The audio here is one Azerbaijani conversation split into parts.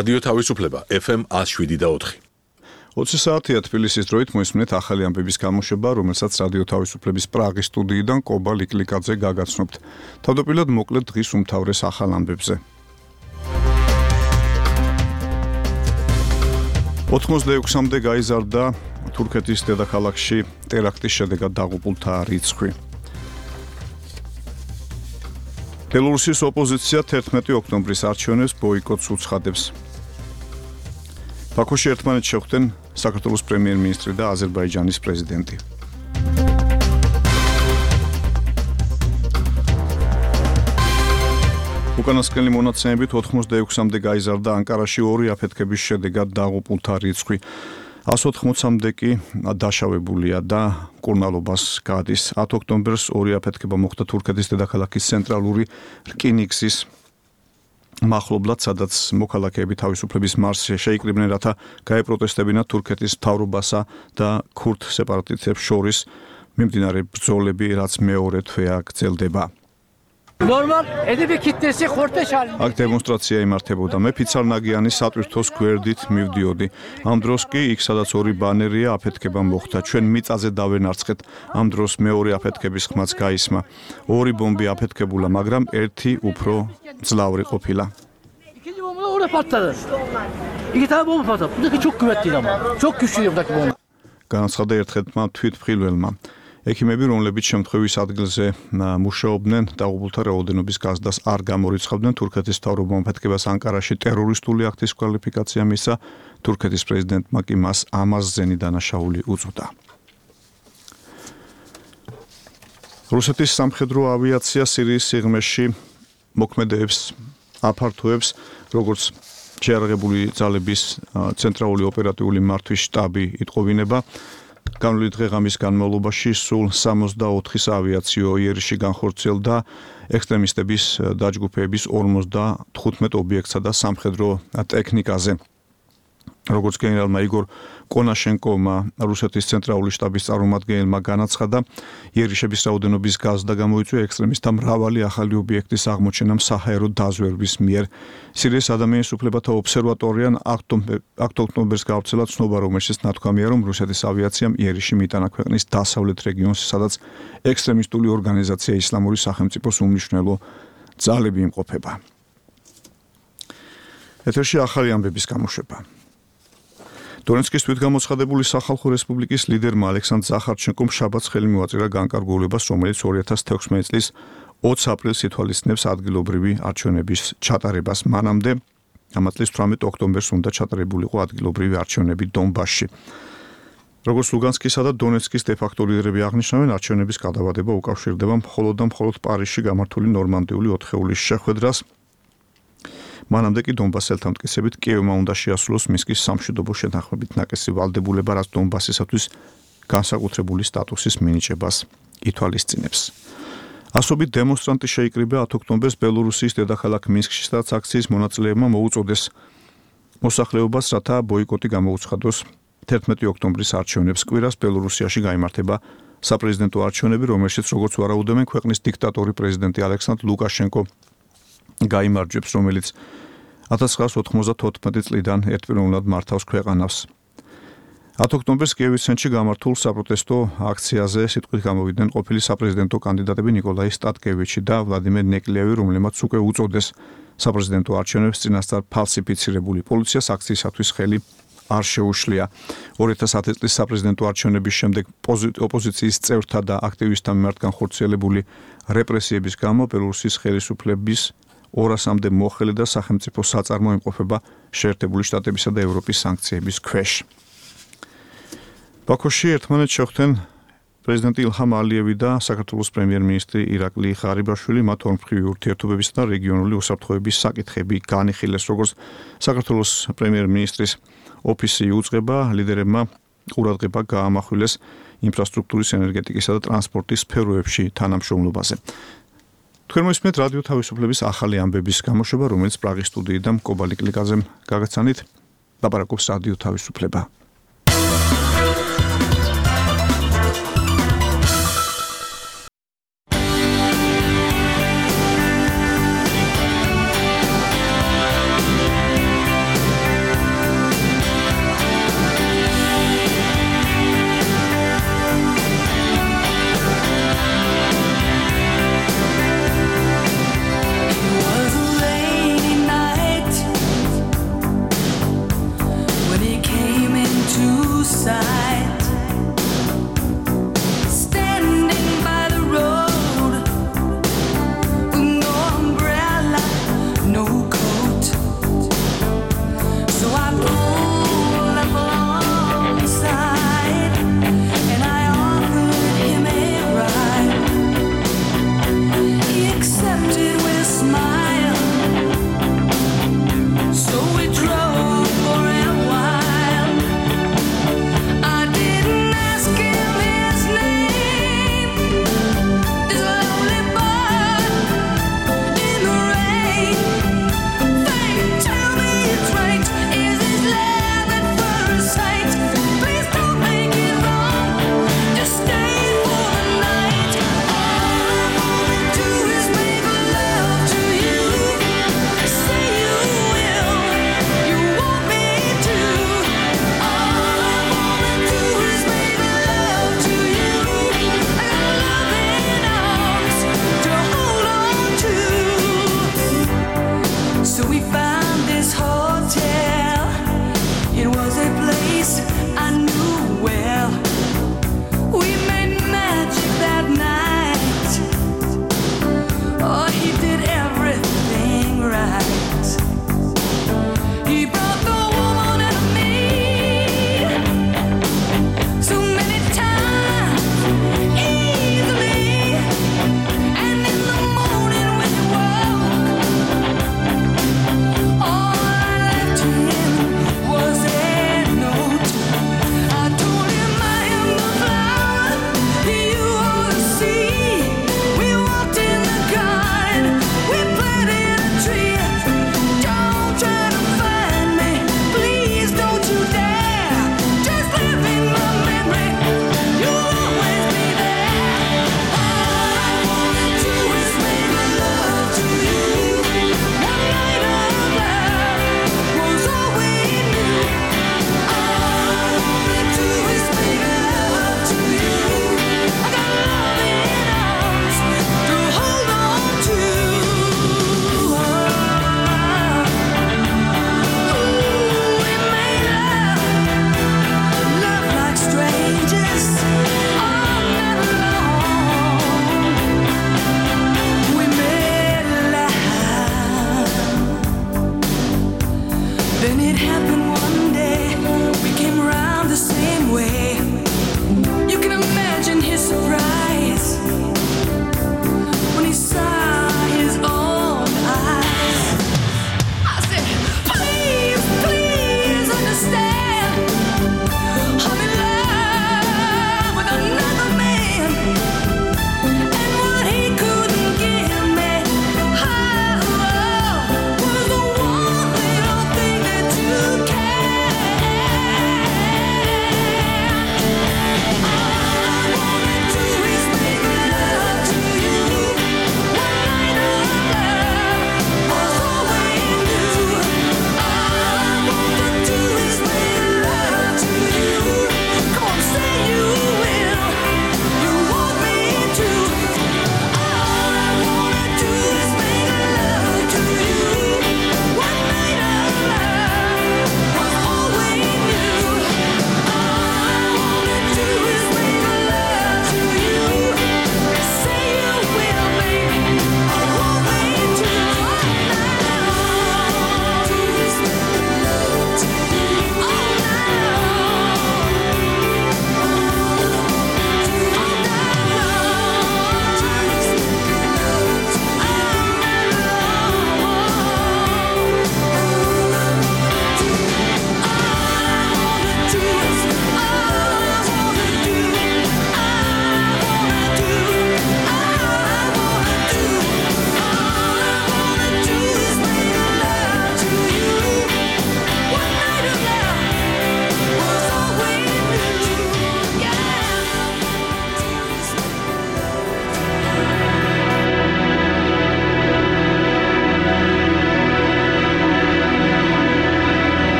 რადიო თავისუფლება FM 107.4. 20 საათია თბილისის დროით მოისმინეთ ახალი ამბების გამოშვება, რომელსაც რადიო თავისუფლების პრაღის სტუდიიდან კობა ლიკლიკაძე გაგაცნობთ. თავდაპირველად მოკლედ დღის უმთავრეს ახალ ამბებზე. 86-მდე გაიზარდა თურქეთის დედაქალაქში ტერაქტის შედეგად დაღუპულთა რიცხვი. ბელორუსის ოპოზიცია 11 ოქტომბრის არჩევნებს ბოიკოტს უცხადებს. ბაქოში ერთმანეთს შეხვდნენ საქართველოს პრემიერ-მინისტრი და აზერბაიჯანის პრეზიდენტი. უკანასკნელი მონაცემებით 86-მდე გაიზარდა ანკარაში ორი აფეთქების შედეგად დაღუპულთა რიცხვი. 180-მდე კი დაშავებულია და მკურნალობას გადის. 10 ოქტომბერს ორი აფეთქება მოხდა თურქეთის დედაქალაქის ცენტრალური რკინიგზის მახლობლად, სადაც მოქალაქეები თავისუფლების მარშს შეიკრიბნენ, რათა გაეპროტესტებინათ თურქეთის მთავრობასა და ქურთ სეპარატისტებს შორის მიმდინარე ბრძოლები, რაც მეორე თვეა გრძელდება. Normal edebi kitlesi korteş halinde. აქ დემონსტრაცია იმართებოდა. მე ფიცარნაგიანის სატვირთოს გვერდით მივდიოდი. ამ დროს კი იქ სადაც ორი ბანერია აფეთქება მოხდა. ჩვენ მიწაზე დავენარცხეთ. ამ დროს მეორე აფეთქების ხმაც გაისმა. ორი ბომბი აფეთქებულა, მაგრამ ერთი უფრო ძლავრი ყოფილა. İkinci bomba da orada patladı. İki tane bomba patladı. Buradaki çok kuvvetliydi ama. Çok güçlüydü buradaki bomba. განაცხადა ერთ-ერთმა თვითმხილველმა. ექიმები, რომლებიც შემთხვევის ადგილზე მუშაობდნენ, დაღუპულთა რაოდენობის გაზრდას არ გამორიცხავდნენ. თურქეთის მთავრობამ აფეთქებას ანკარაში ტერორისტული აქტის კვალიფიკაცია მისცა. თურქეთის პრეზიდენტმა კი მას ამაზზენი დანაშაული უწოდა. რუსეთის სამხედრო ავიაცია სირიის სიღრმეში მოქმედებს აფართოებს, როგორც შეიარაღებული ძალების ცენტრალური ოპერატიული მართვის შტაბი იტყოვინება. განვლილი დღე-ღამის განმავლობაში სულ 64 ავიაციო იერიში განხორციელდა ექსტრემისტების დაჯგუფების 55 ობიექტსა და სამხედრო ტექნიკაზე. როგორც გენერალმა იგორ კონაშენკოვმა რუსეთის ცენტრალური შტაბის წარმომადგენელმა განაცხადა, იერიშების რაოდენობის გაზრდა გამოიწვია ექსტრემისტთა მრავალი ახალი ობიექტის აღმოჩენამ საჰაერო დაზვერვის მიერ. სირიის ადამიანის უფლებათა ობსერვატორიამ 8 ოქტომბერს გავრცელა ცნობა, რომელშიც ნათქვამია, რომ რუსეთის ავიაციამ იერიში მიიტანა ქვეყნის დასავლეთ რეგიონს, სადაც ექსტრემისტული ორგანიზაცია ისლამური სახელმწიფოს უმნიშვნელო ძალები იმყოფება. ეთერში ახალი ამბების გამოშვება. დონეცკის თვითგამოცხადებული სახალხო რესპუბლიკის ლიდერმა ალექსანდრ ზახარჩენკომ შაბათს ხელი მოაწერა განკარგულებას, რომელიც 2016 წლის 20 აპრილს ითვალისწინებს ადგილობრივი არჩევნების ჩატარებას. მანამდე ამ წლის 18 ოქტომბერს უნდა ჩატარებულიყო ადგილობრივი არჩევნები დონბასში. როგორც ლუგანსკისა და დონეცკის დე-ფაქტო ლიდერები აღნიშნავენ, არჩევნების გადავადება უკავშირდება მხოლოდ და მხოლოდ პარიზში გამართული ნორმანდიული 4-ეულის შეხვედრას. მანამდე კი დონბასელთა მტკიცებით კიევმა უნდა შეასრულოს მისკის სამშვიდობო შეთანხმებით ნაკისი ვალდებულება, რაც დონბასისათვის განსაკუთრებული სტატუსის მინიჭებას ითვალისწინებს. ასობით დემონსტრანტი შეიკრიბა 10 ოქტომბერს ბელორუსიის დედაქალაქ მინსკში, სადაც აქციის მონაწილეებმა მოუწოდეს მოსახლეობას, რათა ბოიკოტი გამოუცხადოს 11 ოქტომბრის არჩევნებს. კვირას ბელორუსიაში გაიმართება საპრეზიდენტო არჩევნები, რომელშიც როგორც ვარაუდობენ, ქვეყნის დიქტატორი პრეზიდენტი ალექსანდრ ლუკაშენკო გაიმარჯვებს, რომელიც 1994 წლიდან ერთპიროვნულად მართავს ქვეყანას. 10 ოქტომბერს კიევის ცენტრში გამართულ საპროტესტო აქციაზე სიტყვით გამოვიდნენ ყოფილი საპრეზიდენტო კანდიდატები ნიკოლაი სტატკევიჩი და ვლადიმერ ნეკლიევი, რომლებმაც უკვე უწოდეს საპრეზიდენტო არჩევნებს წინასწარ ფალსიფიცირებული. პოლიციას აქციისათვის ხელი არ შეუშლია. 2010 წლის საპრეზიდენტო არჩევნების შემდეგ ოპოზიციის წევრთა და აქტივისტთა მიმართ განხორციელებული რეპრესიების გამო ბელორუსის ხელისუფლების 200-მდე მოხელე და სახელმწიფო საწარმო იმყოფება შეერთებული შტატებისა და ევროპის სანქციების ქვეშ. ბაქოში ერთმანეთს შეხვდნენ პრეზიდენტი ილჰამ ალიევი და საქართველოს პრემიერ-მინისტრი ირაკლი ღარიბაშვილი. მათ ორმხრივი ურთიერთობებისა და რეგიონული უსაფრთხოების საკითხები განიხილეს. როგორც საქართველოს პრემიერ-მინისტრის ოფისი უწყება, ლიდერებმა ყურადღება გაამახვილეს ინფრასტრუქტურის, ენერგეტიკისა და ტრანსპორტის სფეროებში თანამშრომლობაზე. თქვენ მოისმენთ რადიო თავისუფლების ახალი ამბების გამოშვება, რომელიც პრაღის სტუდიიდან კობა ლიკლიკაძემ გაგაცანით. ლაპარაკობს რადიო თავისუფლება.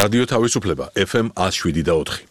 რადიო თავისუფლება FM 107.4.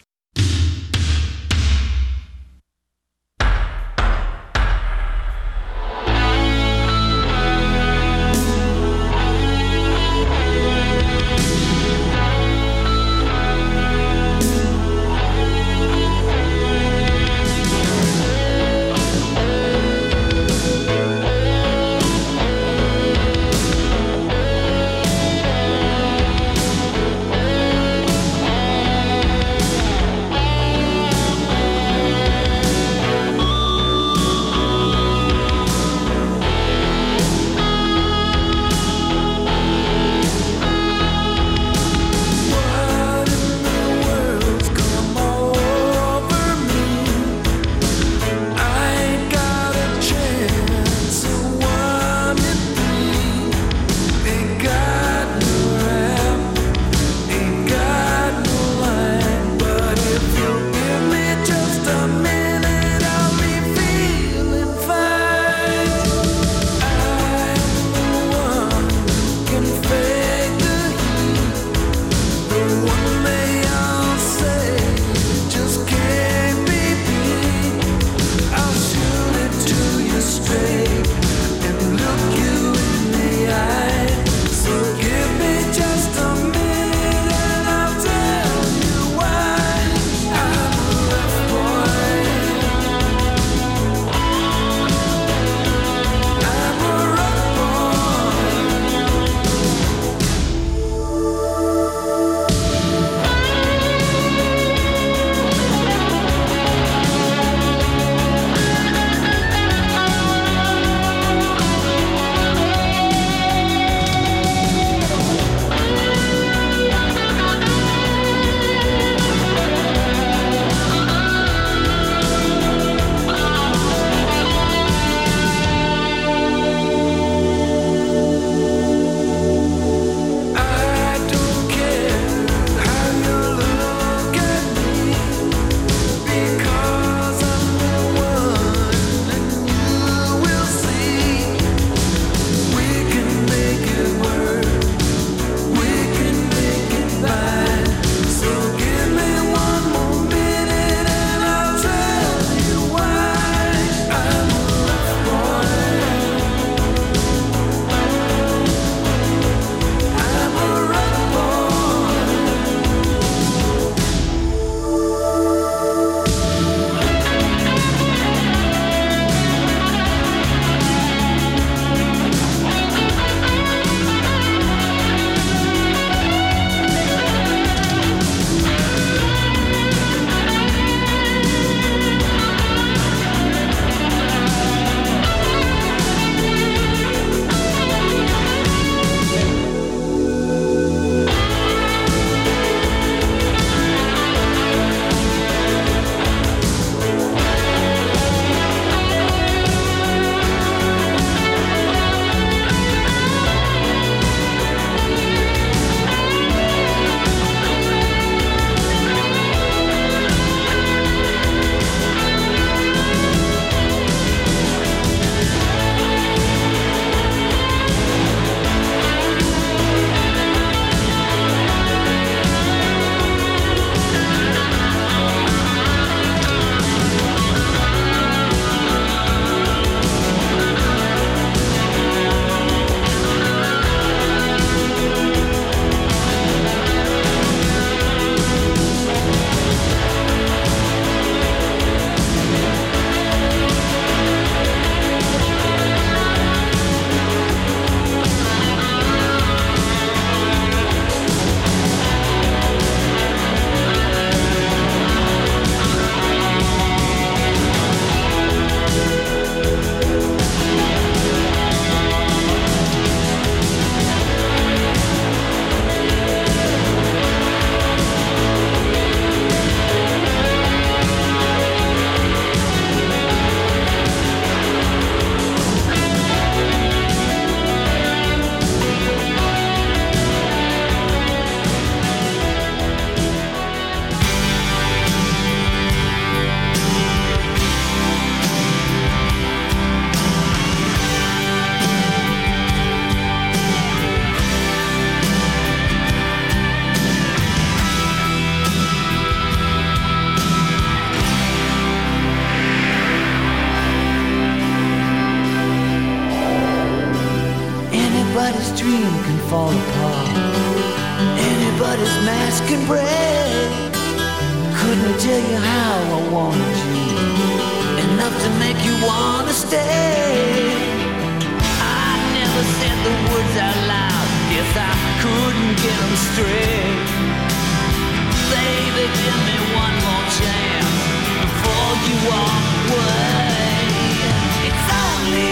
fall apart. Anybody's mask can break. Couldn't tell you how I wanted you, enough to make you wanna stay. I never said the words out loud, guess I couldn't get them straight. Baby, give me one more chance before you walk away. It's only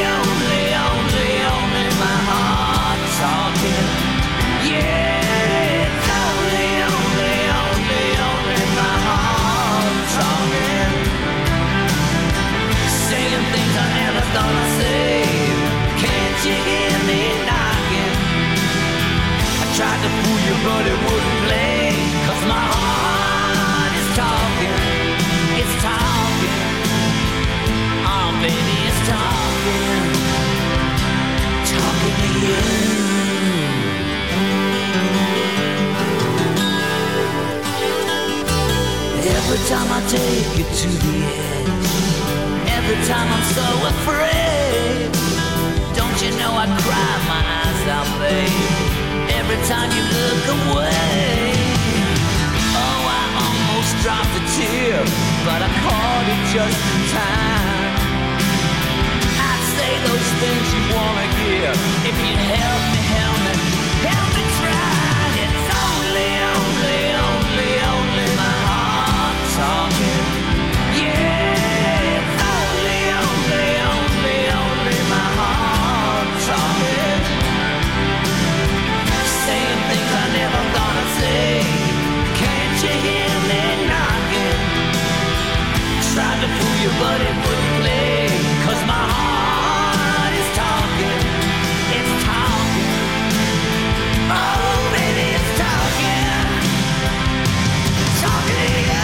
my heart talking. Yeah, it's only my heart talking. Saying things I never thought I'd say. Can't you hear me knocking? I tried to fool you, but it wouldn't play. 'Cause my heart is talking. It's talking. Oh, baby, it's talking. Talking to you. Every time I take you to the edge, every time I'm so afraid, don't you know I cry my eyes out, babe, every time you look away. Oh, I almost dropped a tear, but I caught it just in time. I'd say those things you wanna hear if you'd help me try. It's only my heart talking. Yeah, it's only my heart talking. Saying things I never thought I'd say. Can't you hear me knocking? Tried to fool you, but it wouldn't play. 'Cause my heart is talking. It's talking. Oh, baby, it's talking. Talking to you.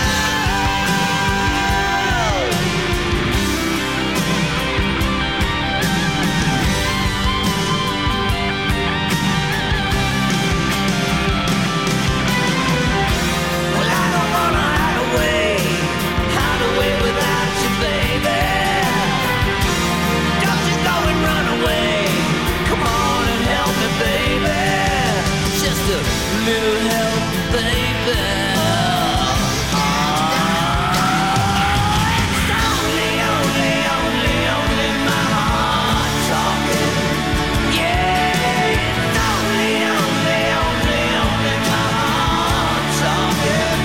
Well, I don't wanna hide away without you, baby. Don't you go and run away. Come on and help me, baby. Just a little help, baby. It's only my heart talking. Yeah, it's only my heart talking.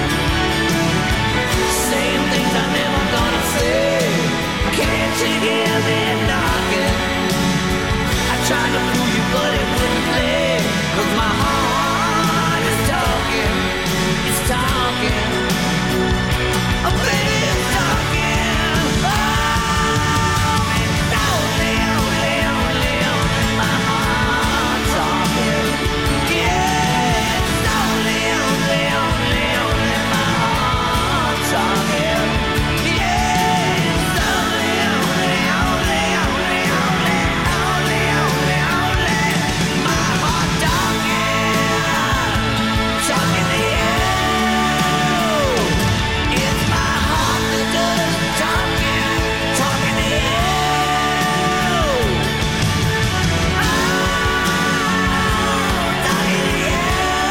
Saying things I never gonna say. Can't you hear me knocking? I tried to fool you, but it wouldn't play. 'Cause my heart is talking. It's talking. Oh, baby, it's talking. Oh, it's only my heart talking. Yeah, it's only my heart talking. Yeah, it's only my heart talking. Talking to you. It's my heart that does talking. Talking to you. Oh, talking to you.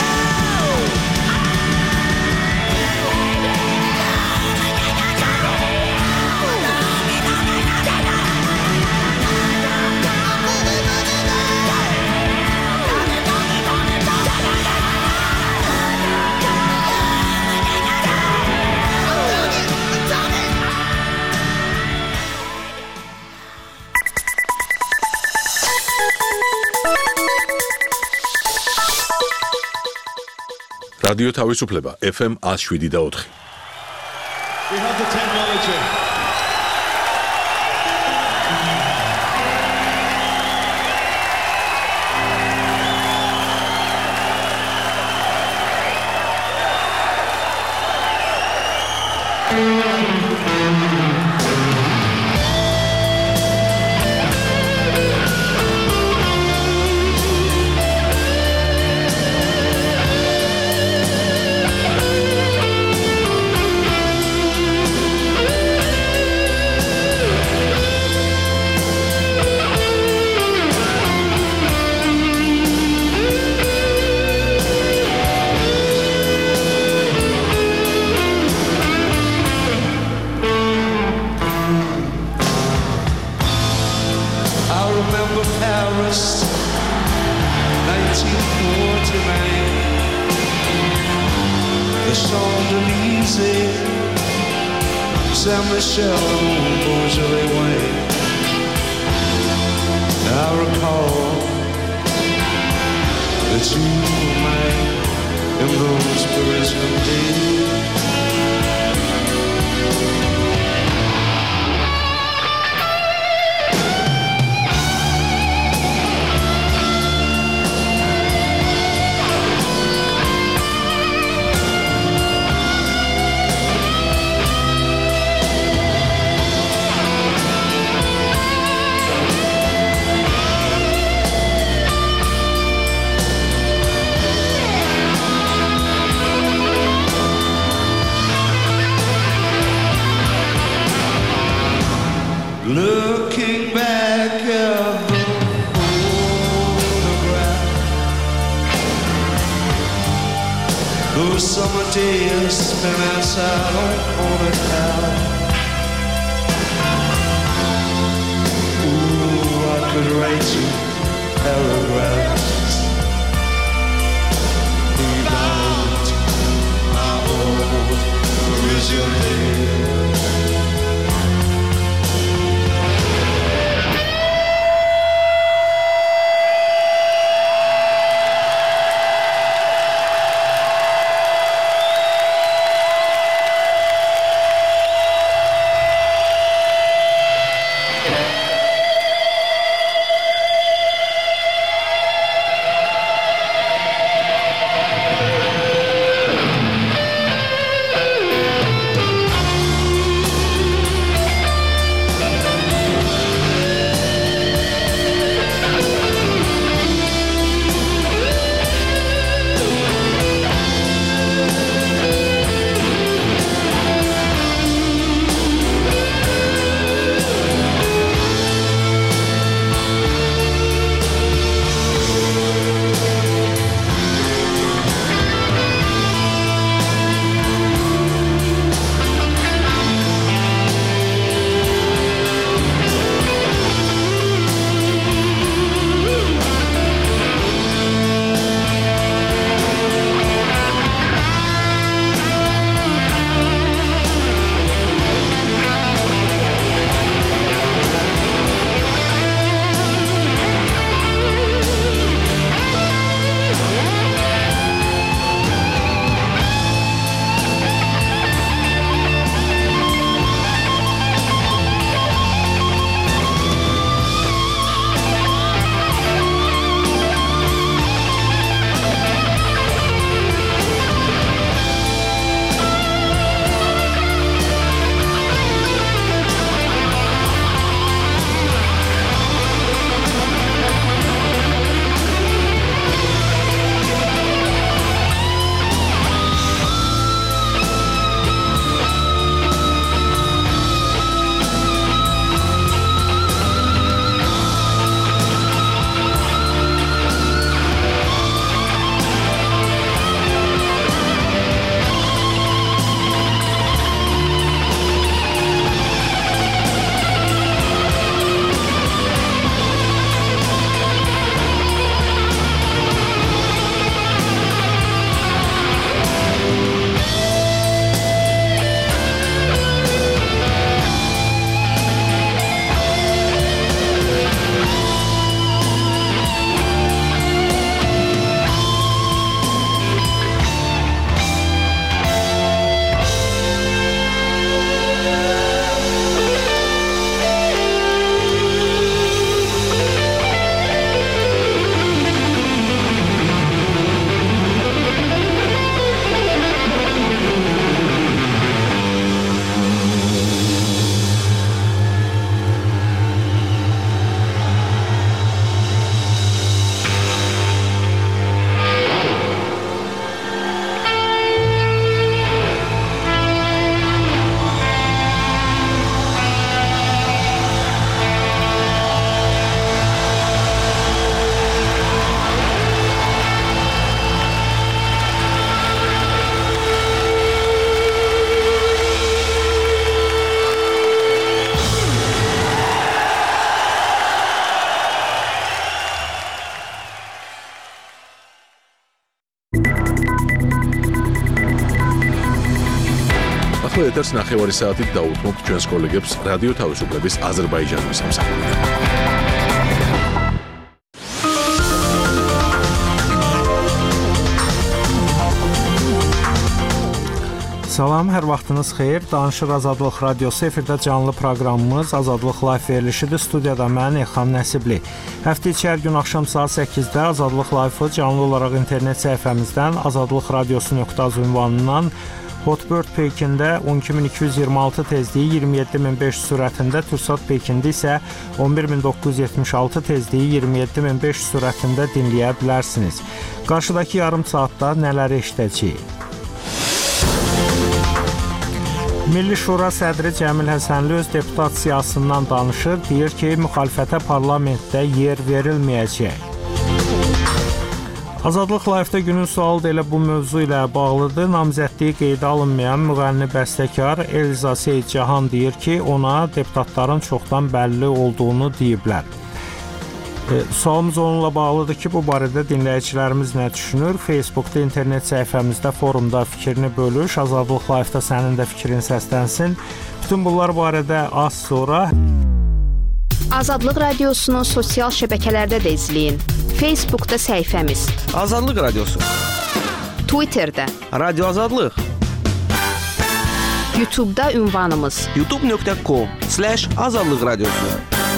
რადიო თავისუფლება FM 107.4. We have the technology. Champs-Élysées, Saint-Michel, Beaujolais Way. I recall that you were mine in those Parisian days. Looking back at the photograph, those summer days spent outside on a couch. Ooh, I could write you paragraphs about my old Parisian days. ახლა ეთერს 9 საათით დაუთმობთ ჩვენს კოლეგებს რადიო თავისუფლების აზერბაიჯანის სამსახურიდან. Salam, hər vaxtınız xeyir. Danışır Azadlıq Radiosu efirdə canlı proqramımız Azadlıq Live verilişidir. Studiyada mən Elxan Nəsibli. Həftə içi hər gün axşam saat 8-də Azadlıq Live-ı canlı olaraq internet səhifəmizdən azadlıqradiosu.az ünvanından Hotbird Pekində 12226 tezliyi 27500 sürətində, Türksat Pekində isə 11976 tezliyi 27500 sürətində dinləyə bilərsiniz. Qarşıdakı yarım saatda nələri eşidəcəyik? Milli Şura sədri Cəmil Həsənli öz deputat siyasından danışır, deyir ki, müxalifətə parlamentdə yer verilməyəcək. Azadlıq Live-da günün sualı da elə bu mövzu ilə bağlıdır. Namizədliyi qeydə alınmayan müğənni bəstəkar Elza Seyidcahan deyir ki, ona deputatların çoxdan bəlli olduğunu deyiblər. Sualımız onunla bağlıdır ki, bu barədə dinləyicilərimiz nə düşünür? Facebookda, internet səhifəmizdə, forumda fikrini bölüş. Azadlıq Live-da sənin də fikrin səslənsin. Bütün bunlar barədə az sonra Azadlıq Radiosunu sosial şəbəkələrdə də izləyin. Facebookda səhifəmiz Azadlıq Radiosu, Twitterdə Radio Azadlıq, YouTube'da ünvanımız youtube.com/Azadlıq Radiosu.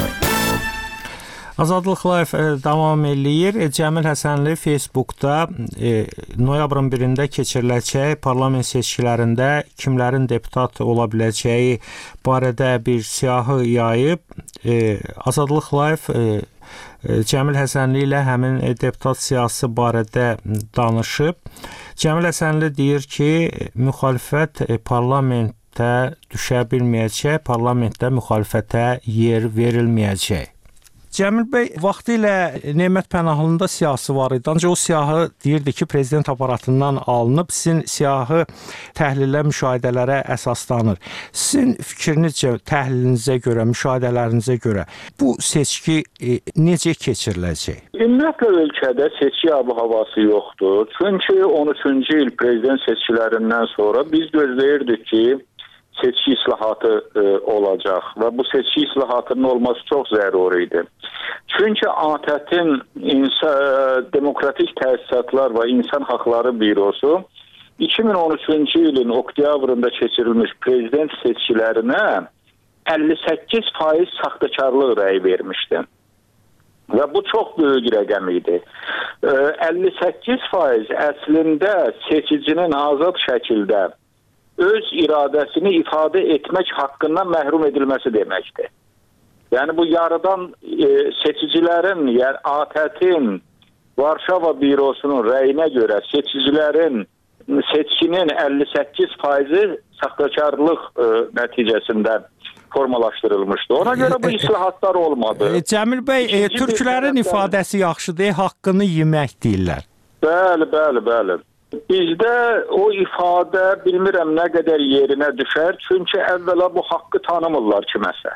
Azadlıq Live davam eləyir. Cəmil Həsənli Facebookda noyabrın 1-də keçiriləcək parlament seçkilərində kimlərin deputat ola biləcəyi barədə bir siyahı yayıb. Azadlıq Live Cəmil Həsənli ilə həmin deputat siyasi barədə danışıb. Cəmil Həsənli deyir ki, müxalifət parlamentdə düşə bilməyəcək, parlamentdə müxalifətə yer verilməyəcək. Cəmil bəy, vaxtilə Nemət Pənahlının da siyahısı var idi. Ancaq o siyahı deyirdi ki, prezident aparatından alınıb, sizin siyahı təhlilə, müşahidələrə əsaslanır. Sizin fikrinizcə, təhlilinizə görə, müşahidələrinizə görə bu seçki necə keçiriləcək? Ümumiyyətlə ölkədə seçki ab-havası yoxdur. Çünki 13-cü il prezident seçkilərindən sonra biz gözləyirdik ki, seçki islahatı olacaq və bu seçki islahatının olması çox zəruri idi. Çünki ATƏT-in Demokratik Təsisatlar və İnsan Haqları Bürosu 2013-cü ilin oktyabrında keçirilmiş prezident seçkilərinə 58% saxtakarlıq rəyi vermişdi. Və bu çox böyük rəqəm idi. 58% əslində seçicinin azad şəkildə öz iradəsini ifadə etmək haqqından məhrum edilməsi deməkdir. Yəni bu yarıdan seçicilərin, yəni ATƏT-in Varşava bürosunun rəyinə görə seçicilərin seçkinin 58% saxtakarlıq nəticəsində formalaşdırılmışdı. Ona görə bu islahatlar olmadı. Cəmil bəy, türklərin ifadəsi yaxşıdır, haqqını yemək deyirlər. Bəli. Bizdə o ifadə bilmirəm nə qədər yerinə düşər, çünki əvvəla bu haqqı tanımırlar kiməsə.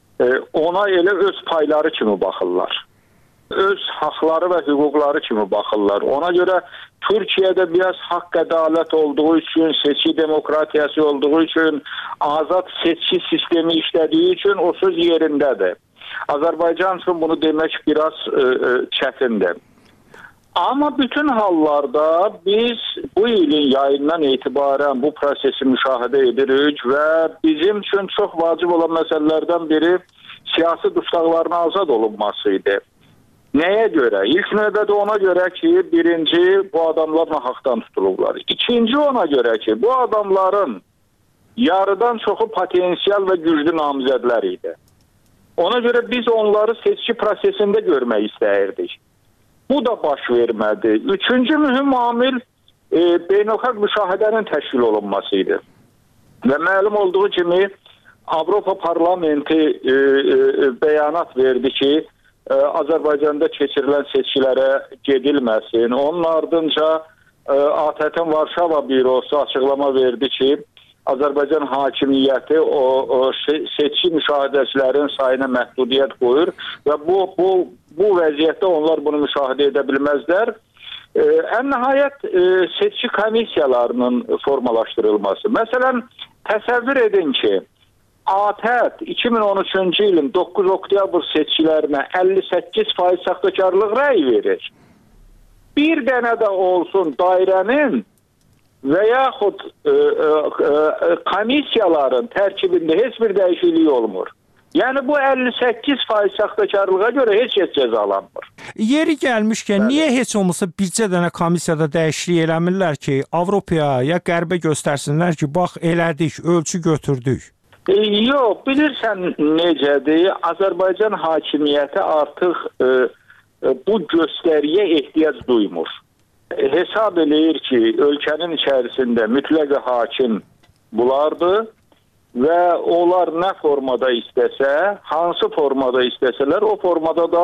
Ona elə öz payları kimi baxırlar. Öz haqları və hüquqları kimi baxırlar. Ona görə Türkiyədə biraz haqq ədalət olduğu üçün, seçki demokratiyası olduğu üçün, azad seçki sistemi işlədiyi üçün o söz yerindədir. Azərbaycan üçün bunu demək biraz çətindir. Amma bütün hallarda biz bu ilin yayından etibarən bu prosesi müşahidə edirik və bizim üçün çox vacib olan məsələlərdən biri siyasi dustaqların azad olunması idi. Nəyə görə? İlk növbədə ona görə ki, birinci, bu adamlar nahaqdan tutulublar. İkinci, ona görə ki, bu adamların yarıdan çoxu potensial və güclü namizədlər idi. Ona görə biz onları seçki prosesində görmək istəyirdik. Bu da baş vermədi. Üçüncü mühüm amil beynəlxalq müşahidənin təşkil olunması idi. Və məlum olduğu kimi Avropa Parlamenti bəyanat verdi ki, Azərbaycanda keçirilən seçkilərə gedilməsin. Onun ardınca ATƏT-in Varşava bürosu açıqlama verdi ki, Azərbaycan hakimiyyəti o seçki müşahidəçilərin sayına məhdudiyyət qoyur və bu vəziyyətdə onlar bunu müşahidə edə bilməzlər. Ən nəhayət seçki komissiyalarının formalaşdırılması. Məsələn, təsəvvür edin ki, ATƏT 2013-cü ilin 9 oktyabr seçkilərinə 58% saxtakarlıq rəyi verir. Bir dənə də olsun dairənin və yaxud komissiyaların tərkibində heç bir dəyişiklik olmur. Yəni bu 58% saxtakarlığa görə heç cəzalanmır. Yeri gəlmişkən, niyə heç olmasa bircə dənə komissiyada dəyişiklik eləmirlər ki, Avropaya ya Qərbə göstərsinlər ki, bax elədik, ölçü götürdük? Yox, bilirsən necədir? Azərbaycan hakimiyyəti artıq bu göstəriyə ehtiyac duymur. Hesab eləyir ki, ölkənin içərisində mütləq hakim bunlardır və onlar nə formada istəsə, hansı formada istəsələr, o formada da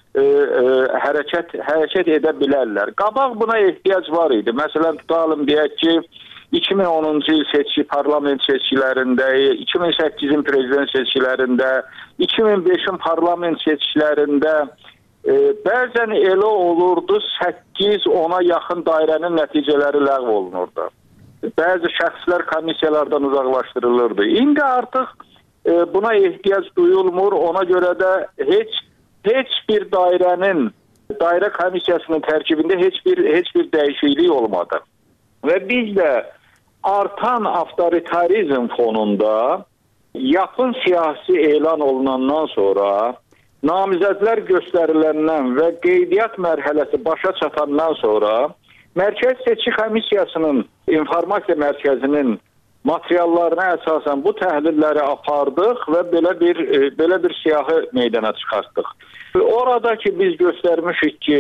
hərəkət edə bilərlər. Qabaq buna ehtiyac var idi. Məsələn, tutalım deyək ki, 2010-cu il parlament seçkilərində, 2008-in prezident seçkilərində, 2005-in parlament seçkilərində bəzən elə olurdu 8-10-a yaxın dairənin nəticələri ləğv olunurdu. Bəzi şəxslər komissiyalardan uzaqlaşdırılırdı. İndi artıq buna ehtiyac duyulmur. Ona görə də heç bir dairə komissiyasının tərkibində heç bir dəyişiklik olmadı. Və biz də artan avtoritarizm fonunda yaxın siyasi elan olunandan sonra namizədlər göstəriləndən və qeydiyyat mərhələsi başa çatandan sonra Mərkəzi Seçki Komissiyasının informasiya mərkəzinin materiallarına əsasən bu təhlilləri apardıq və belə bir siyahı meydana çıxartdıq. Orada ki biz göstərmişik ki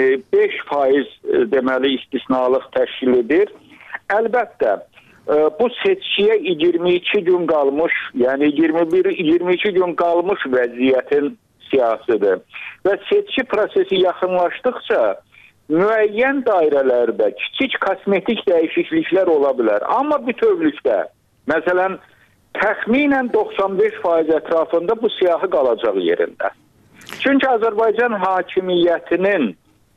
5% deməli istisnalıq təşkil edir. Əlbəttə bu seçkiyə 22 gün qalmış, yəni 22 gün qalmış vəziyyətin siyasıdır. Və seçki prosesi yaxınlaşdıqca müəyyən dairələrdə kiçik kosmetik dəyişikliklər ola bilər. Amma bütövlükdə, məsələn, təxminən 95% ətrafında bu siyahı qalacaq yerində. Çünki Azərbaycan hakimiyyətinin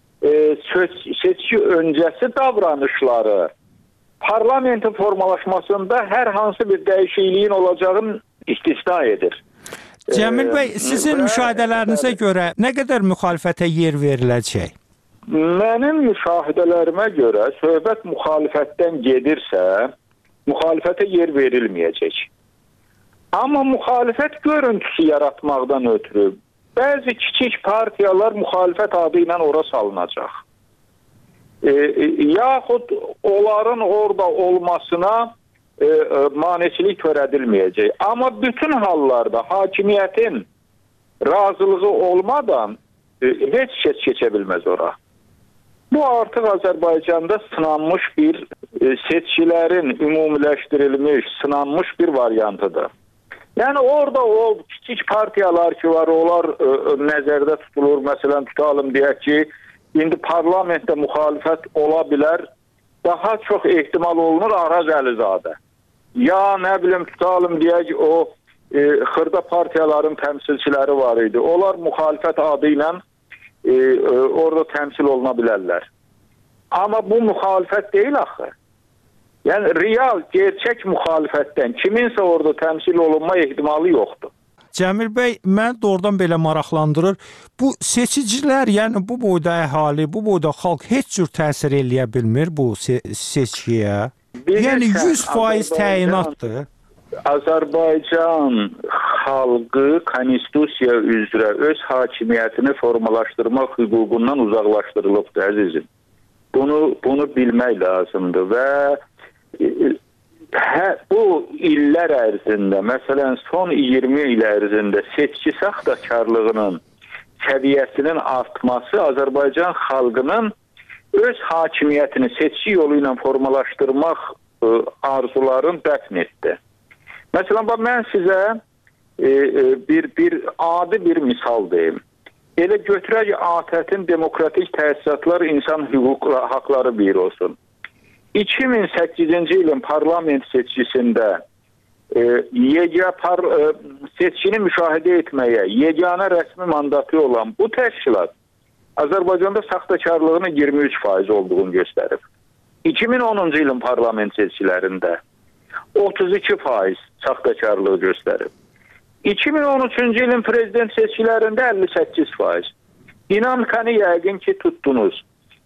seçki öncəsi davranışları parlamentin formalaşmasında hər hansı bir dəyişikliyin olacağını istisna edir. Cəmil bəy, sizin müşahidələrinizə görə nə qədər müxalifətə yer veriləcək? Mənim müşahidələrimə görə söhbət müxalifətdən gedirsə, müxalifətə yer verilməyəcək. Amma müxalifət görüntüsü yaratmaqdan ötürü bəzi kiçik partiyalar müxalifət adı ilə ora salınacaq. Yaxud onların orada olmasına maneçilik törədilməyəcək. Amma bütün hallarda hakimiyyətin razılığı olmadan heç kəs keçə bilməz ora. Bu artıq Azərbaycanda sınanmış bir seçkilərin ümumiləşdirilmiş, sınanmış bir variantıdır. Yəni orada o kiçik partiyalar ki var, onlar nəzərdə tutulur. Məsələn, tutalım deyək ki, indi parlamentdə müxalifət ola bilər. Daha çox ehtimal olunur Araz Əlizadə. Ya nə bilim tutalım deyək o xırda partiyaların təmsilçiləri var idi. Onlar müxalifət adı ilə orada təmsil oluna bilərlər. Amma bu müxalifət deyil axı. Yəni real, gerçək müxalifətdən kiminsə orada təmsil olunma ehtimalı yoxdur. Cəmil bəy, mən doğrudan belə maraqlandırır. Bu seçicilər, yəni bu boyda əhali, bu boyda xalq heç cür təsir eləyə bilmir bu seçkiyə. Yəni 100% təyinatdır. Azərbaycan xalqı konstitusiya üzrə öz hakimiyyətini formalaşdırmaq hüququndan uzaqlaşdırılıbdır, əzizim. Bunu bilmək lazımdır və bu illər ərzində, məsələn, son 20 il ərzində seçki saxtakarlığının səviyyəsinin artması Azərbaycan xalqının öz hakimiyyətini seçki yolu ilə formalaşdırmaq arzularını dəfn etdi. Məsələn, mən sizə adi bir misal deyim. Elə götürək ATƏT-in Demokratik Təsisatlar İnsan Hüquq Haqları Bürosun. 2008-ci ilin parlament seçkisində seçkini müşahidə etməyə yeganə rəsmi mandatı olan bu təşkilat Azərbaycanda saxtakarlığının 23% olduğunu göstərib. 2010-cu ilin parlament seçkilərində. 32% saxtakarlığı göstərib. 2013-cü ilin prezident seçkilərində 58%. Dinamikanı yəqin ki tutdunuz.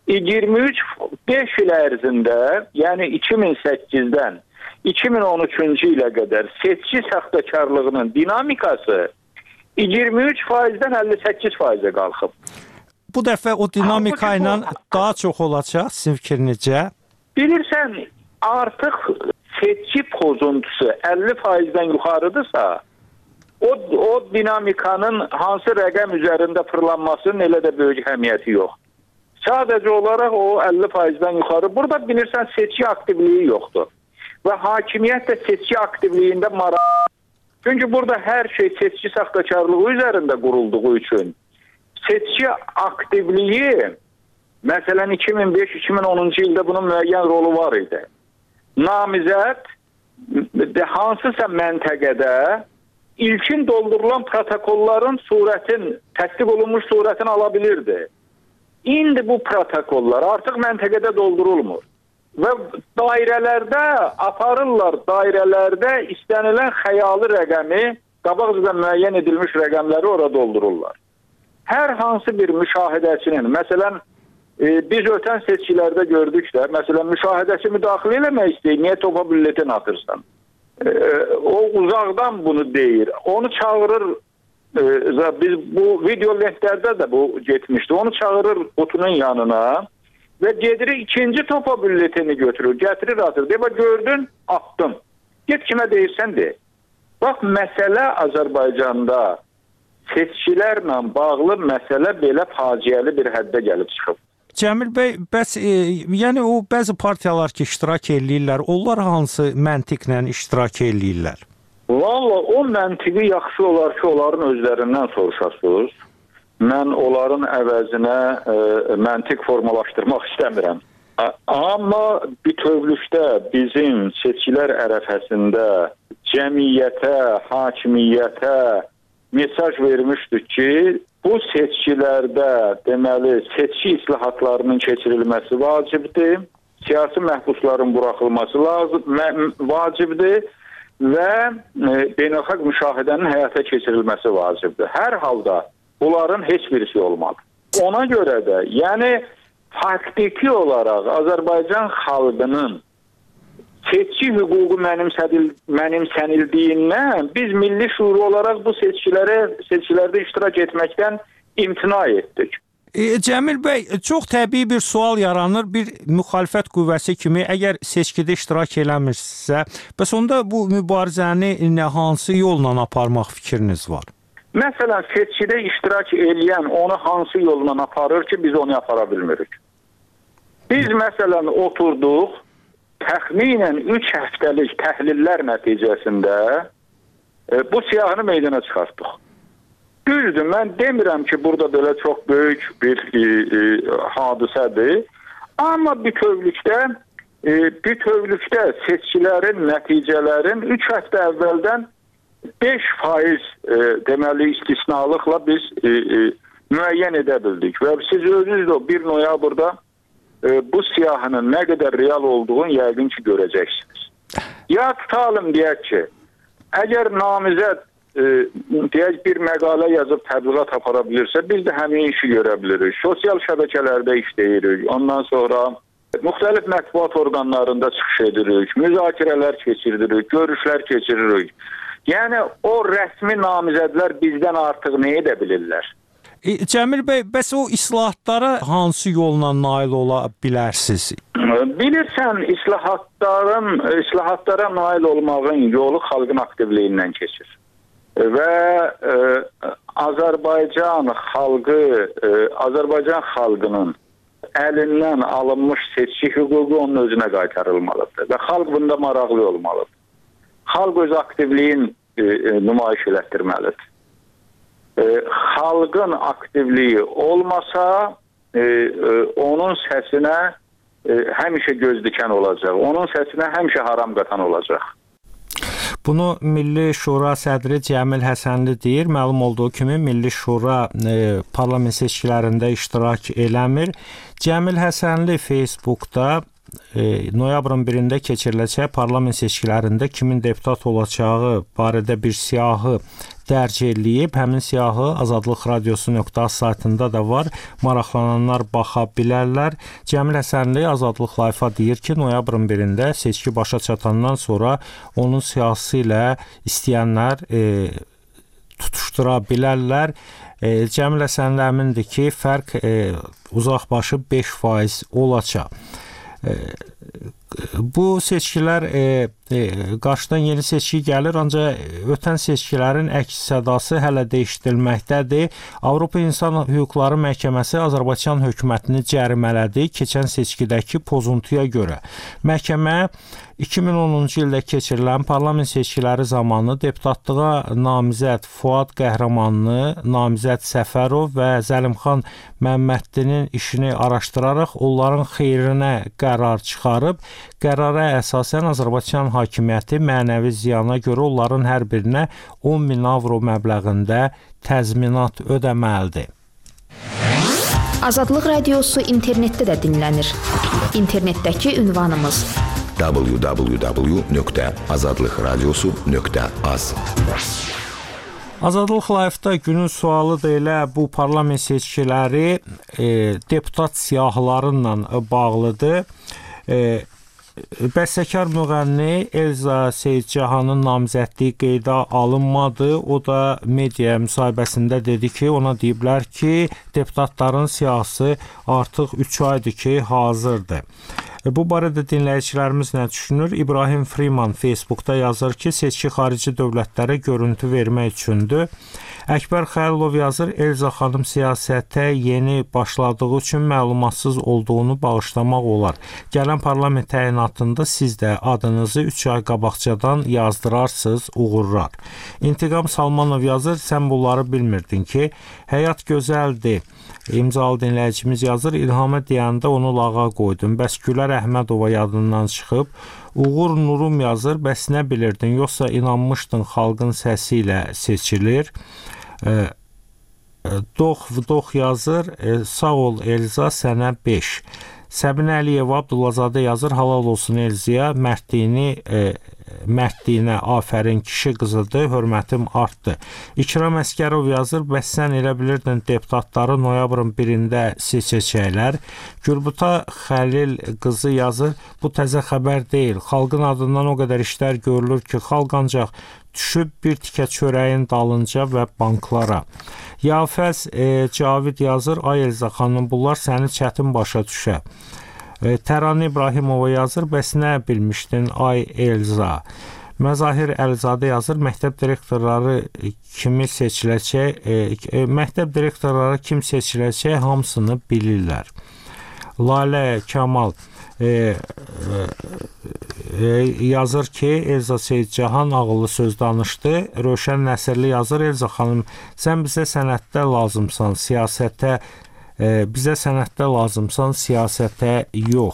23-5 il ərzində, yəni 2008-dən 2013-cü ilə qədər seçki saxtakarlığının dinamikası 23%-dən 58%-ə qalxıb. Bu dəfə o dinamika ilə daha çox olacaq, sizin fikrinizcə? Bilirsən, artıq seçki pozuntusu 50%-dən yuxarıdırsa, o dinamikanın hansı rəqəm üzərində fırlanmasının elə də böyük əhəmiyyəti yox. Sadəcə olaraq o 50%-dən yuxarı. Burada bilirsən, seçki aktivliyi yoxdur. Və hakimiyyət də seçki aktivliyində maraq. Çünki burada hər şey seçki saxtakarlığı üzərində qurulduğu üçün seçki aktivliyi, məsələn 2005-2010-cu ildə bunun müəyyən rolu var idi. Namizəd hansısa məntəqədə ilkin doldurulan protokolların təsdiq olunmuş surətini ala bilirdi. İndi bu protokollar artıq məntəqədə doldurulmur. Və dairələrdə aparırlar, dairələrdə istənilən xəyali rəqəmi, qabaqcadan müəyyən edilmiş rəqəmləri orada doldururlar. Hər hansı bir müşahidəçinin, məsələn, biz ötən seçkilərdə gördük də, məsələn, müşahidəçi müdaxilə eləmək istəyir, niyə topa bülletin atırsan? O uzaqdan bunu deyir, onu çağırır, biz bu video lentlərdə də bu getmişdi, onu çağırır qutunun yanına və gedirik ikinci topa bülletini götürür, gətirir atır, deyir, gördün, attım, get kimə deyirsən de. Bax, məsələ Azərbaycanda seçkilərlə bağlı məsələ belə faciəli bir həddə gəlib çıxıb. Cəmil bəy, bəs yəni o bəzi partiyalar ki iştirak eləyirlər, onlar hansı məntiqlə iştirak eləyirlər? Valla o məntiqi yaxşı olar ki, onların özlərindən soruşasınız. Mən onların əvəzinə məntiq formalaşdırmaq istəmirəm. Amma bütövlükdə bizim seçkilər ərəfəsində cəmiyyətə, hakimiyyətə mesaj vermişdik ki, bu seçkilərdə deməli seçki islahatlarının keçirilməsi vacibdir, siyasi məhbusların buraxılması vacibdir və beynəlxalq müşahidənin həyata keçirilməsi vacibdir. Hər halda bunların heç birisi olmadı. Ona görə də, yəni faktiki olaraq Azərbaycan xalqının seçki hüququ mənimsənildiyindən biz milli şuuru olaraq bu seçkilərdə iştirak etməkdən imtina etdik. Cəmil bəy, çox təbii bir sual yaranır. Bir müxalifət qüvvəsi kimi əgər seçkidə iştirak eləmirsə, bəs onda bu mübarizəni hansı yolla aparmaq fikriniz var? Məsələn, seçkidə iştirak eləyən onu hansı yolla aparır ki, biz onu apara bilmirik. Biz məsələn oturduq, təxminən 3 həftəlik təhlillər nəticəsində bu siyahını meydana çıxartdıq. Düzdür, mən demirəm ki, burada belə çox böyük bir hadisədir. Amma bütövlükdə seçkilərin, nəticələrin 3 həftə əvvəldən 5% deməli istisnalıqla biz müəyyən edə bildik. Və siz özünüz də 1 noyabrda bu siyahının nə qədər real olduğunu yəqin ki görəcəksiniz. Ya tutalım deyək ki, əgər namizəd deyək bir məqalə yazıb təbliğat apara bilirsə, biz də həmin işi görə bilirik. Sosial şəbəkələrdə işləyirik, ondan sonra müxtəlif mətbuat orqanlarında çıxış edirik, müzakirələr keçiririk, görüşlər keçiririk. Yəni o rəsmi namizədlər bizdən artıq nə edə bilirlər? Cəmil bəy, bəs o islahatlara hansı yolla nail ola bilərsiniz? Bilirsən, islahatlara nail olmağın yolu xalqın aktivliyindən keçir. Və Azərbaycan xalqının əlindən alınmış seçki hüququ onun özünə qaytarılmalıdır və xalq bunda maraqlı olmalıdır. Xalq öz aktivliyin nümayiş elətdirməlidir. Xalqın aktivliyi olmasa, onun səsinə həmişə göz dikən olacaq, onun səsinə həmişə haram qatan olacaq. Bunu Milli Şura sədri Cəmil Həsənli deyir. Məlum olduğu kimi Milli Şura parlament seçkilərində iştirak eləmir. Cəmil Həsənli Facebookda noyabrın 1-də keçiriləcək parlament seçkilərində kimin deputat olacağı barədə bir siyahı dərc edilib. Həmin siyahı Azadlıq Radiosu.az saytında da var. Maraqlananlar baxa bilərlər. Cəmil Həsənli Azadlıq Life-a deyir ki, noyabrın 1-də seçki başa çatandan sonra onun siyahısı ilə istəyənlər tutuşdura bilərlər. Cəmil Həsənli əmindir ki, fərq uzaqbaşı 5% olacaq. Bu seçkilər qarşıdan yeni seçki gəlir, ancaq ötən seçkilərin əks sədası hələ də eşidilməkdədir. Avropa İnsan Hüquqları Məhkəməsi Azərbaycan hökumətini cərimələdi keçən seçkidəki pozuntuya görə. Məhkəmə 2010-cu ildə keçirilən parlament seçkiləri zamanı deputatlığa namizəd Fuad Qəhrəmanlı, namizəd Səfərov və Zəlimxan Məmməddinin işini araşdıraraq onların xeyrinə qərar çıxarıb. Qərara əsasən Azərbaycan hakimiyyəti mənəvi ziyana görə onların hər birinə 10.000 avro məbləğində təzminat ödəməlidir. Azadlıq Radiosu internetdə də dinlənir. İnternetdəki ünvanımız www.azadlıqradiosu.az. Azadlıq Live-da günün sualı da elə bu parlament seçkiləri deputat siyahılarıyla bağlıdır. Bəstəkar müğənni Elza Seyidcahanın namizədliyi qeydə alınmadı. O da media müsahibəsində dedi ki, ona deyiblər ki, deputatların siyahısı artıq 3 aydır ki, hazırdır. Bu barədə dinləyicilərimiz nə düşünür? İbrahim Freeman Facebookda yazır ki, seçki xarici dövlətlərə görüntü vermək üçündür. Əkbər Xəlilov yazır, Elza xanım siyasətə yeni başladığı üçün məlumatsız olduğunu bağışlamaq olar. Gələn parlament təyinatında siz də adınızı 3 ay qabaqcadan yazdırarsınız, uğurlar. İntiqam Salmanov yazır, sən bunları bilmirdin ki, həyat gözəldir. İmzalı dinləyicimiz yazır, İlhamə deyəndə onu lağa qoydum. Bəs Gülər Əhmədova yadından çıxıb. Uğur Nurum yazır, bəs nə bilirdin, yoxsa inanmışdın xalqın səsi ilə seçilir. Dox yazır, sağ ol Elza, sənə 5. Səbinə Əliyeva Abdullazadə yazır, halal olsun Elzaya, mərdliyinə afərin kişi qızıdır, hörmətim artdı. İkram Əskərov yazır, bəs sən elə bilirdin deputatları noyabrın 1-də seçəcəklər. Gülbuta Xəlil qızı yazır, bu təzə xəbər deyil. Xalqın adından o qədər işlər görülür ki, xalq ancaq düşüb bir tikə çörəyin dalınca və banklara. Yafəz Cavid yazır, ay Elza xanım, bunlar səni çətin başa düşə. Təran İbrahimova yazır, bəs nə bilmişdin, ay Elza. Məzahir Əlizadə yazır, məktəb direktorları kim seçiləcək, hamısını bilirlər. Lalə Kamal yazır ki, Elza Seyidcahan ağıllı söz danışdı. Rövşən Nəsirli yazır, Elza xanım, sən bizə sənətdə lazımsan, siyasətə yox.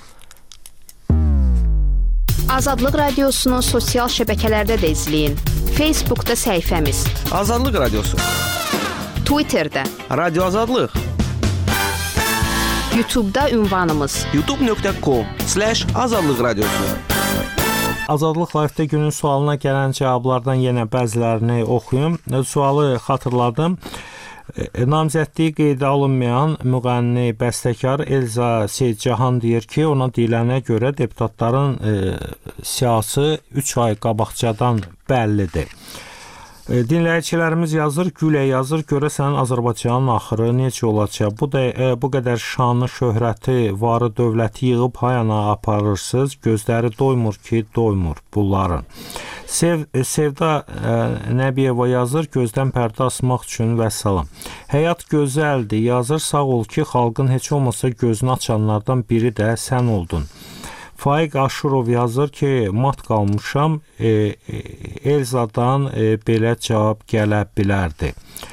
Azadlıq Radiosunu sosial şəbəkələrdə də izləyin. Facebookda səhifəmiz Azadlıq Radiosu, Twitterdə Radio Azadlıq, YouTube'da ünvanımız youtube.com/Azadlıq Radiosu. Azadlıq Live-da günün sualına gələn cavablardan yenə bəzilərini oxuyum. Sualı xatırladım. Namizədliyi qeydə alınmayan müğənni, bəstəkar Elza Seyidcahan deyir ki, ona deyilənə görə deputatların siyasi 3 ay qabaqcadan bəllidir. Dinləyicilərimiz yazır, Gülə yazır, görəsən Azərbaycanın axırı necə olacaq? Bu qədər şanı, şöhrəti, varı, dövləti yığıb hayana aparırsınız, gözləri doymur ki, doymur bunların. Sevda Nəbiyeva yazır, gözdən pərdə asmaq üçün vəssalam. Həyat gözəldir, yazır, sağ ol ki, xalqın heç olmasa gözünü açanlardan biri də sən oldun. Faiq Aşurov yazır ki, mat qalmışam, Elzadan belə cavab gələ bilərdi.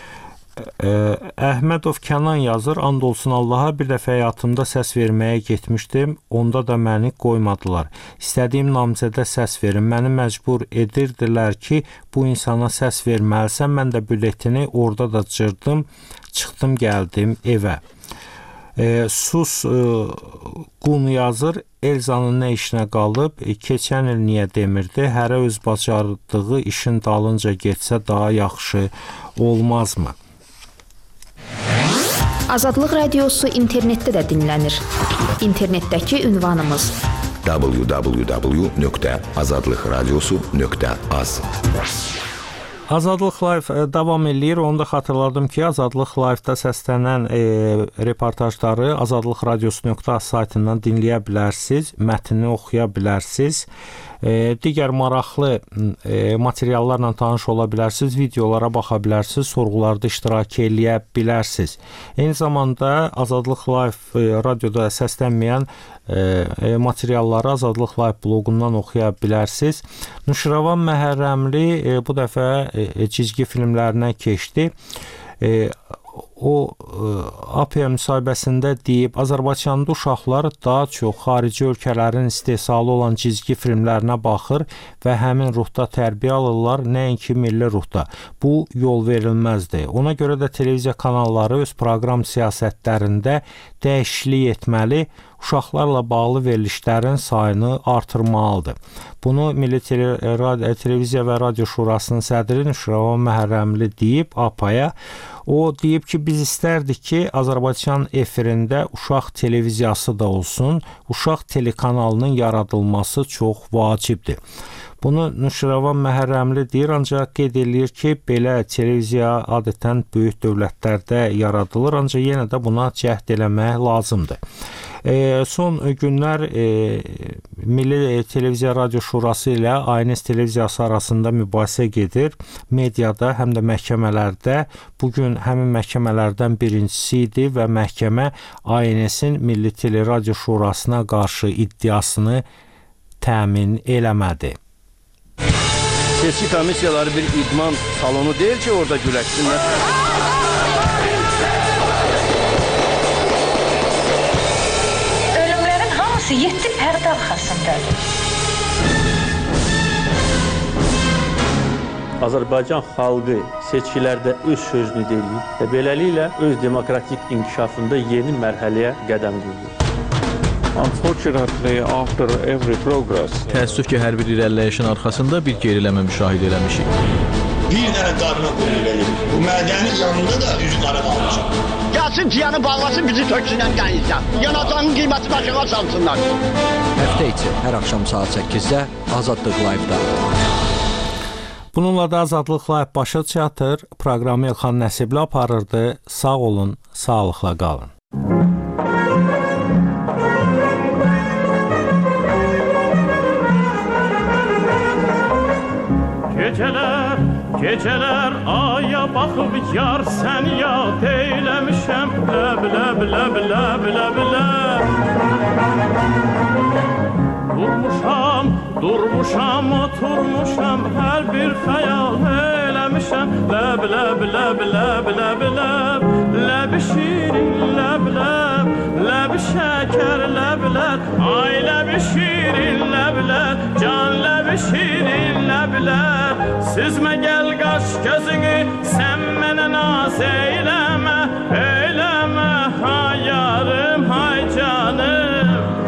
Əhmədov Kənan yazır, and olsun Allaha, bir dəfə həyatımda səs verməyə getmişdim, onda da məni qoymadılar. İstədiyim namizədə səs verin, məni məcbur edirdilər ki, bu insana səs verməlisən, mən də bülletini orada da cırdım, çıxdım, gəldim evə. Sus Qun yazır, Elzanın nə işinə qalıb, keçən il niyə demirdi, hərə öz bacardığı işin dalınca getsə daha yaxşı olmazmı? Azadlıq Radiosu internetdə də dinlənir. İnternetdəki ünvanımız www.azadlıqradiosu.az. Azadlıq Live davam eləyir. Onu da xatırladım ki, Azadlıq Live-da səslənən reportajları azadlıqradiosu.az saytından dinləyə bilərsiniz, mətnini oxuya bilərsiniz. Digər maraqlı materiallarla tanış ola bilərsiniz, videolara baxa bilərsiniz, sorğularda iştirak eləyə bilərsiniz. Eyni zamanda Azadlıq Live radioda səslənməyən materialları Azadlıq Live bloqundan oxuya bilərsiniz. Nuşiravan Məhərrəmli bu dəfə cizgi filmlərinə keçdi. O APM müsahibəsində deyib, Azərbaycanda uşaqlar daha çox xarici ölkələrin istehsalı olan cizgi filmlərinə baxır və həmin ruhda tərbiyə alırlar, nəinki milli ruhda. Bu yol verilməzdir. Ona görə də televiziya kanalları öz proqram siyasətlərində dəyişiklik etməli, uşaqlarla bağlı verilişlərin sayını artırmalıdır. Bunu Milli Televiziya və Radio Şurasının sədri Nuşiravan Məhərrəmli deyib APA-ya. O deyib ki, biz istərdik ki, Azərbaycan efirində uşaq televiziyası da olsun, uşaq telekanalının yaradılması çox vacibdir. Bunu Nuşiravan Məhərrəmli deyir, ancaq qeyd edir ki, belə televiziya adətən böyük dövlətlərdə yaradılır, ancaq yenə də buna cəhd eləmək lazımdır. Son günlər Milli Televiziya Radio Şurası ilə ANS televiziyası arasında mübahisə gedir. Mediada, həm də məhkəmələrdə. Bugün həmin məhkəmələrdən birincisi idi və məhkəmə ANS-in Milli Teleradio Şurasına qarşı iddiasını təmin eləmədi. Seçki komissiyaları bir idman salonu deyil ki, orada güləşsinlər. Ölümlərin hamısı 7 pərdə arxasındadır. Azərbaycan xalqı seçkilərdə öz sözünü deyir və beləliklə öz demokratik inkişafında yeni mərhələyə qədəm qoyur. Unfortunately, after every progress, təəssüf ki, hər bir irəliləyişin arxasında bir geriləmə müşahidə eləmişik. Bir dənə qarına qoyulur. Bu mədənin yanında da üzü qara qalmışıq. Gəlsin ciyanı bağlasın, bizi töksünən qəyizdən. Yanacağın qiyməti başına salsınlar. Həftə içi hər axşam saat 8-də Azadlıq Live-da. Bununla da Azadlıq Live başa çatır. Proqramı Elxan Nəsibli aparırdı. Sağ olun, sağlıqla qalın. Gecələr aya baxıb yar sən yad eyləmişəm, ləb, ləb, ləb, ləb, ləb, ləb. Durmuşam, oturmuşam, hər bir xəyal eləmişəm, ləb, ləb, ləb, ləb, ləb, ləb. Ləbi şirin, ləb, ləb, ləbi şəkər, ləb, ləb. Ay ləbi şirin, ləb, ləb, can ləbi şirin, ləb, ləb. Süzmə gəl qaş gözünü, sən mənə naz eyləmə, eyləmə, hay yarım, hay canım.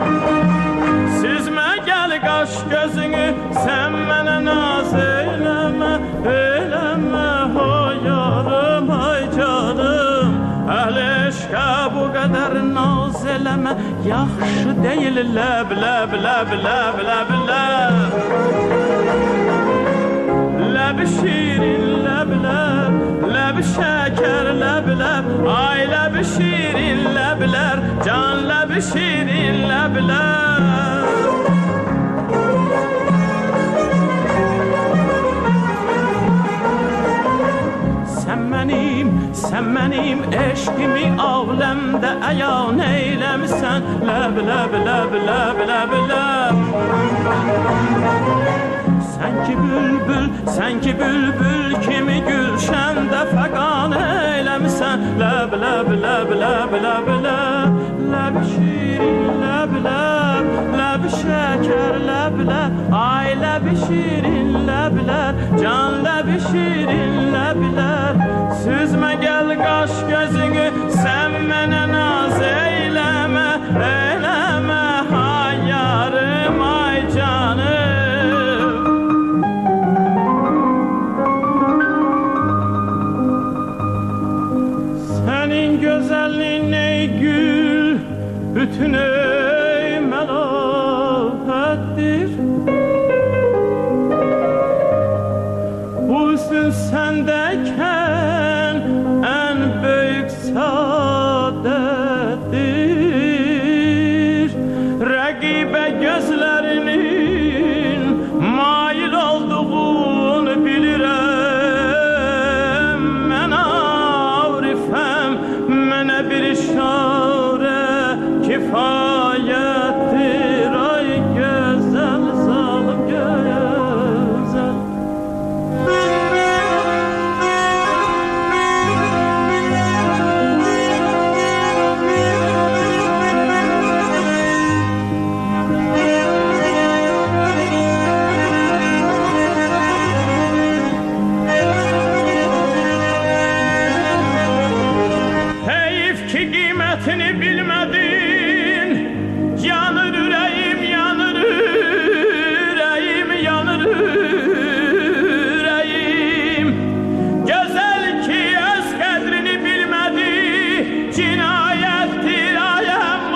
Süzmə gəl qaş gözünü, sən mənə naz eyləmə, eyləmə, hay yarım, hay canım. Əhl eşqə bu qədər naz eləmə, yaxşı deyil, ləb, ləb, ləb, ləb, ləb, ləb. Ləbi şirin, ləb, ləb, ləbi şəkər, ləb, ləb. Ay ləbi şirin, ləb, ləb, can ləbi şirin, ləb, ləb. Sən mənim eşqimi avləmdə əyan eyləmisən, ləb, ləb, ləb, ləb, ləb, ləb. Sən ki bülbül kimi gülşəndə fəqan eyləmisən, ləb, ləb, ləb, ləb, ləb, ləb. Ləb şirin, ləb, ləb, ləb şəkər, ləb, ləb. Ay ləb şirin, ləb, ləb, can ləb şirin, ləb, ləb. Süzmə gəl qaş gözünü, sən mənə naz eylə. eləmə hay yarım ay canım. Sənin gözəlliyin ey gül, bütün ey məlahətdir. Bu hüsn səndəkən ən böyük saadətdir. Rəqibə gözlərinin mail olduğunu bilirəm. Mən arifəm, mənə bir işarə kifayətdir. Ay gözəl zalım gözəl. Heyif ki qiymətini bilmədin. Yanır ürəyim, yanır ürəyim, yanır ürəyim. Gözəl ki öz qədrini bilmədi. Cinayətdir ay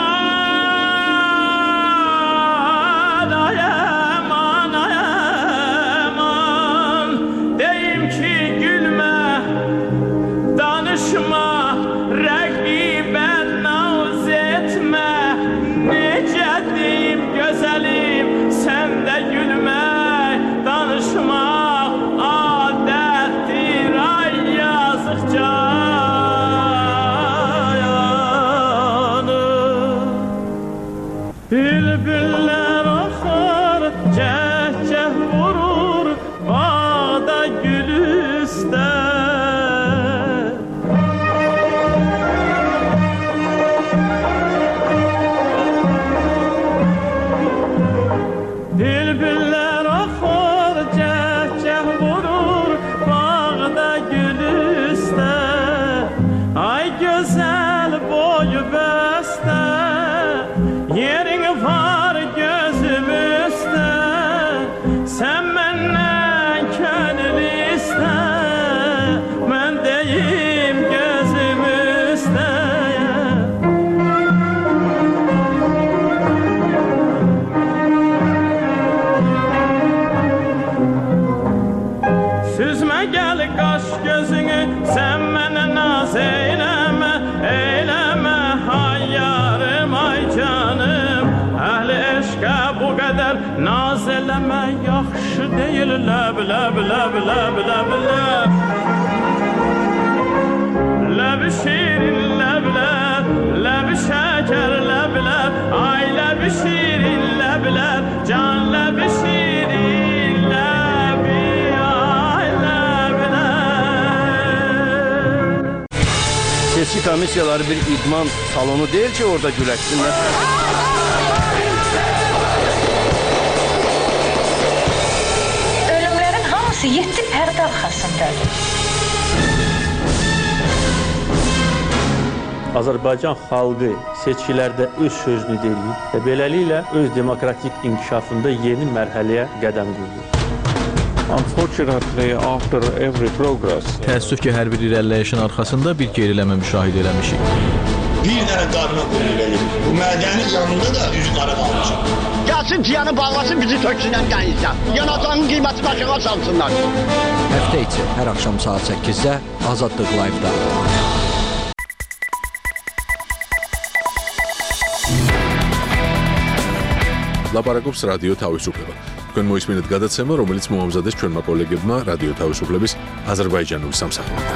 aman, ay aman, ay aman. Deyim ki gülmə, danışma, rəqibə naz etmə. Necə deyim gözəlim, sən də gülmək, danışmaq adətdir. Ay yazıq canım. Bülbüllər axar, cəhcəh vurur bağda gül üstə. Bülbüllər axar, cəhcəh vurur bağda gül üstə. Ay gözəl boyu bəstə, yerin var gözüm üstə. Sən məndən könül istə, mən deyim gözüm üstə. Süzmə gəl qaş gözünü, sən mənə naz eyləmə, eyləmə hay yarım ay canım. Əhli eşqə bu qədər naz eləmə yaxşı deyil. Ləb, ləb, ləb, ləb, ləb, ləb. Ləb şirin, ləb, ləb, ləb şəkər, ləb, ləb. Ay ləb şirin, ləb, ləb, can ləb şirin, ləb, ay ləb, ləb. Seçki komissiyaları bir idman salonu deyil ki orada güləksinlər. Ölümlərin hamısı 7 pərdə arxasındadır. Azərbaycan xalqı seçkilərdə öz sözünü deyir və beləliklə öz demokratik inkişafında yeni mərhələyə qədəm qoyur. Unfortunately, after every progress, Təəssüf ki, hər bir irəliləyişin arxasında bir geriləmə müşahidə eləmişik. Bir dənə qadına qulluq edir. Bu mədənin yanında da üzü qara qalmışam. Gəlsin ciyanı bağlasın, bizi töksünlər qəyizdən. Yanacağın qiyməti başına salsınlar. Həftə içi hər axşam saat 8-də Azadlıq Live-da. ლაპარაკობს რადიო თავისუფლება. თქვენ მოისმინეთ გადაცემა, რომელიც მოამზადეს ჩვენმა კოლეგებმა რადიო თავისუფლების აზერბაიჯანული სამსახურიდან.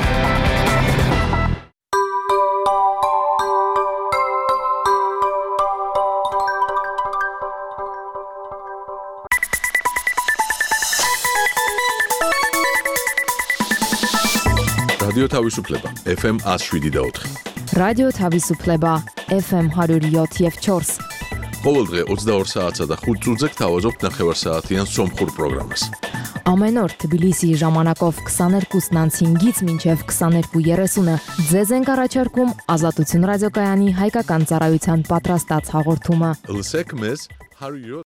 რადიო თავისუფლება FM 107.4. რადიო თავისუფლება FM 107.4. ყოველდღე 22 საათსა და 5 წუთზე გთავაზობთ ნახევარსაათიან სომხურ პროგრამას. Ամեն օր Թբիլիսիի ժամանակով 22:05-ից մինչև 22:30-ը ձեզ ենք առաջարկում Ազատություն ռադիոկայանի հայկական ծառայության պատրաստած հաղորդումը։ Լսեք մեզ 100